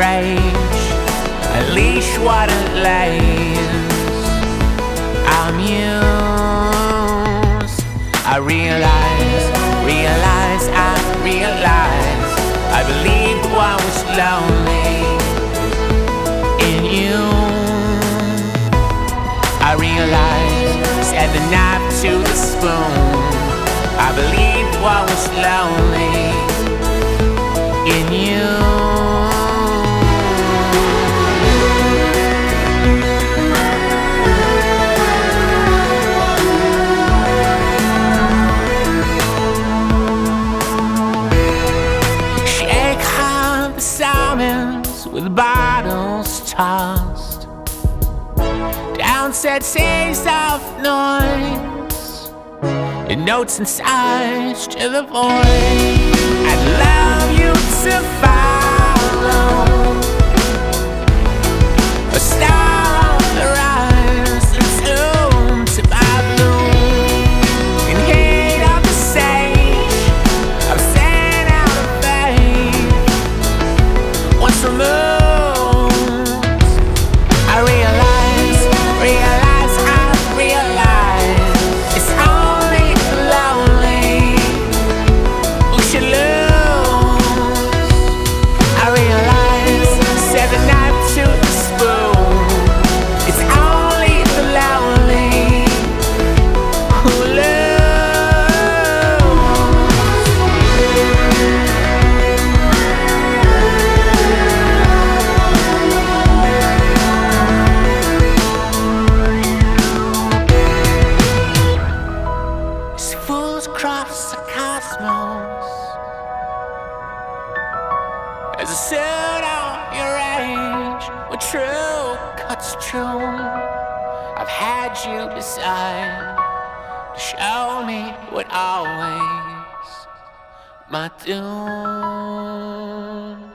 rage, unleash what it lays. I'm used. I realize, I believed I was lonely in you. I realized, set the knife to the spoon. I believed I was lonely in you. With bottles tossed down said seas of noise, and notes and sighs to the void. I'd love you to follow a star on the rise, entombed to my bloom. In heat of the sage, I've sent out a fade. Once removed, I realize, it's only the lonely who should lose. I realize, set the knife to the spoon. It's only the lonely who lose. Fools across the cosmos, as a suit on your age, what true cuts true. I've had you decide to show me what always my doom.